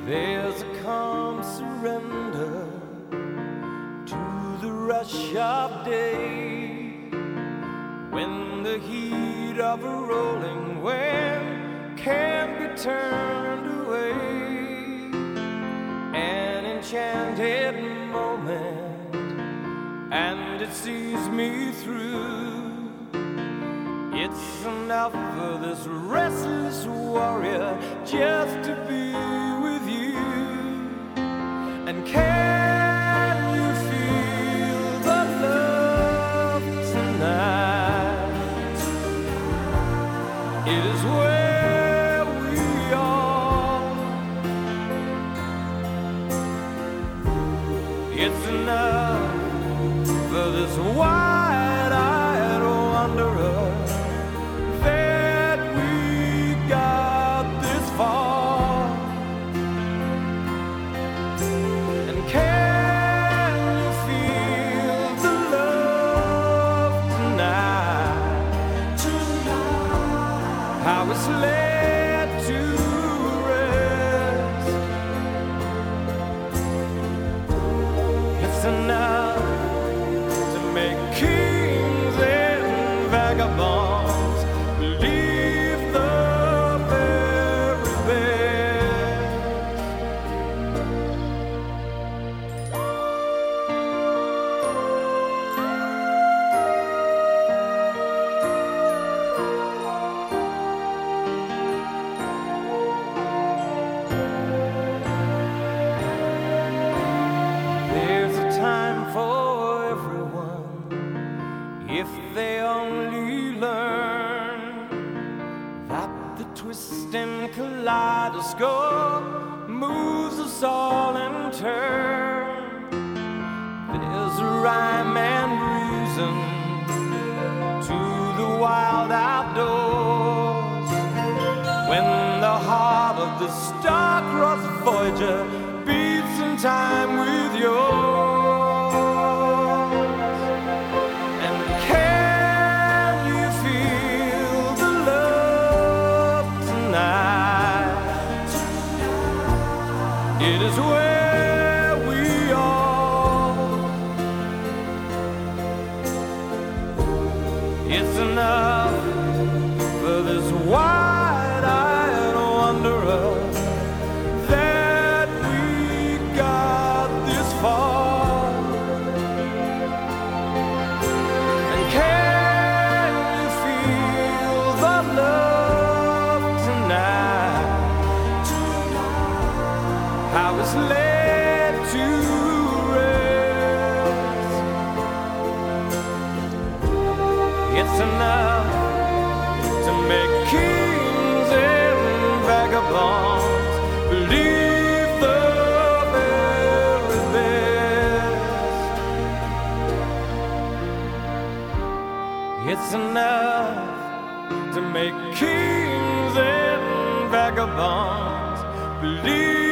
There's a calm surrender to the rush of day, when the heat of a rolling wave can't be turned away. An enchanted moment, and it sees me through. It's enough for this restless warrior just to be with you. And can you feel the love tonight? It is where we are. It's enough for this wide-eyed wanderer that we got this far. And can you feel the love tonight? How it's laid to rest. It's enough to make kings and vagabonds believe the very best. There's a time for everyone, if they only learn that the twisting kaleidoscope moves us all in turn. There's a rhyme and reason to the wild outdoors, when the heart of the star-crossed Voyager beats in time with yours. And can you feel the love tonight? It is where we are. It's enough for this wide-eyed wanderer that we got this far. And can you feel the love tonight? How it's laid to rest. It's enough to make kings and vagabonds believe the very best. It's enough to make kings and vagabonds believe